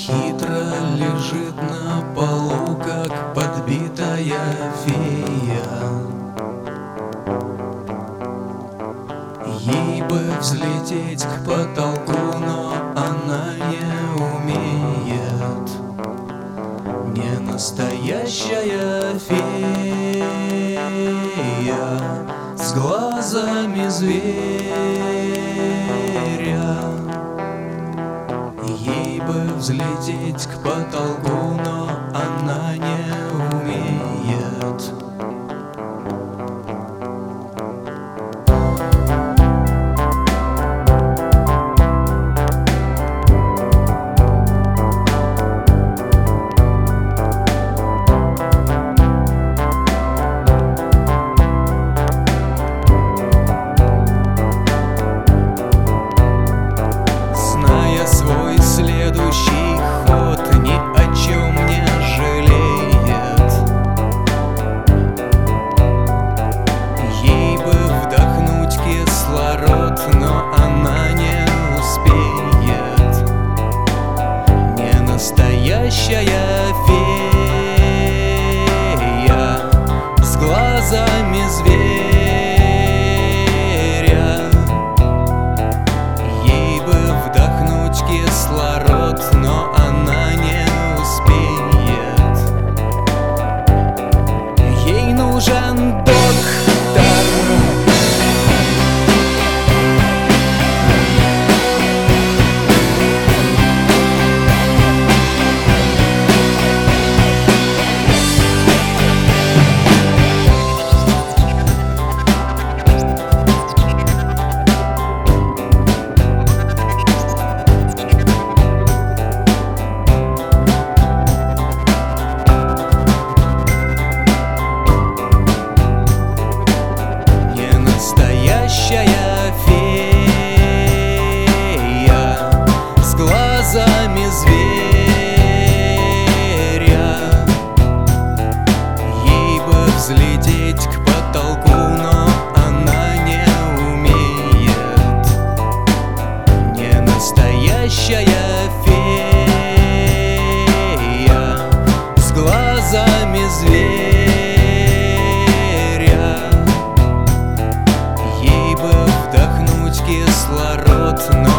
Хитро лежит на полу, как подбитая фея. Ей бы взлететь к потолку, но она не умеет. Не настоящая фея с глазами зверя. Ей бы взлететь к потолку, но она не умеет. Свой следующий ход ни о чем не жалеет. Ей бы вдохнуть кислород, но она не успеет. Не настоящая фея с глазами зверя. Кислород, но она не успеет. Ей нужен доктор. Настоящая фея с глазами зверя. Ей бы взлететь к потолку, но она не умеет. Не настоящая фея с глазами зверя. Кислород, но